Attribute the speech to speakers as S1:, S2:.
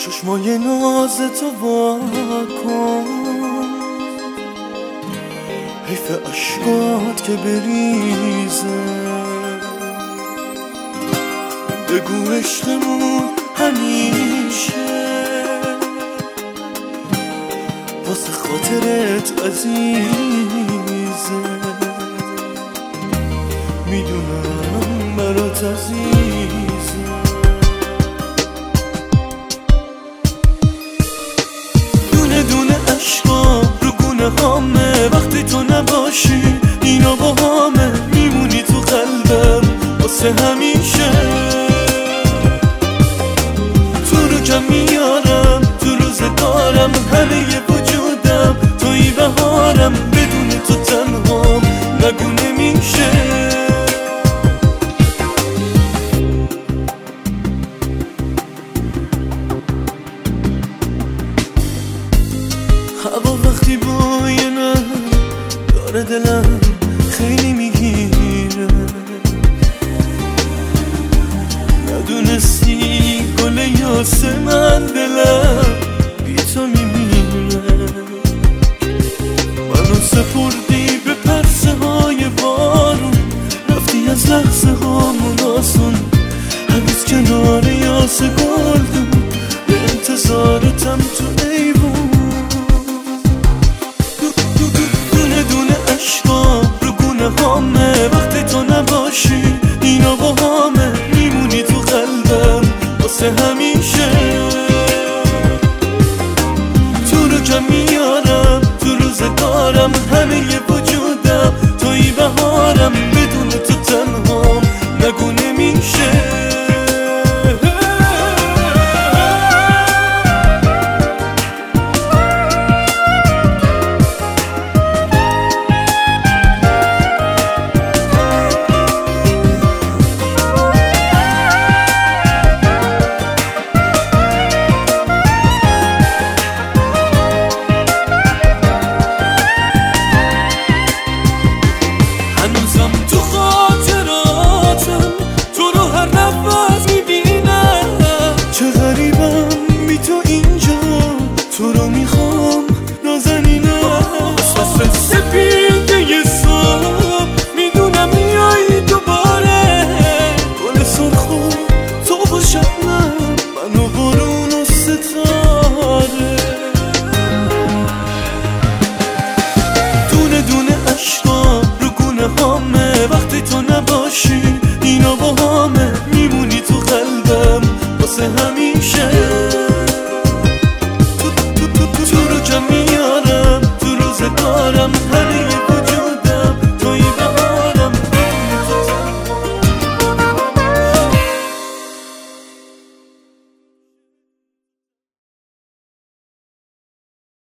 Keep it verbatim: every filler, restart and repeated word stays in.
S1: چشمای ناز تو وا کن، حیف اشکات که بریزه. بگو عشقمون همیشه واسه خاطرت عزیزه. میدونم برات عزیزه. دونه دونه عشقام رو گونه هامه، وقتی تو نباشی اینا با همه. میمونی تو قلبم واسه همیشه. تو رو کم میارم تو روزگارم، همه ی وجودم توی بهارم. بدون تو تنهام نگو نمیشه. هوا وقتی بوی نه داره دلم خیلی میگیره. ندونستی گل یاسمن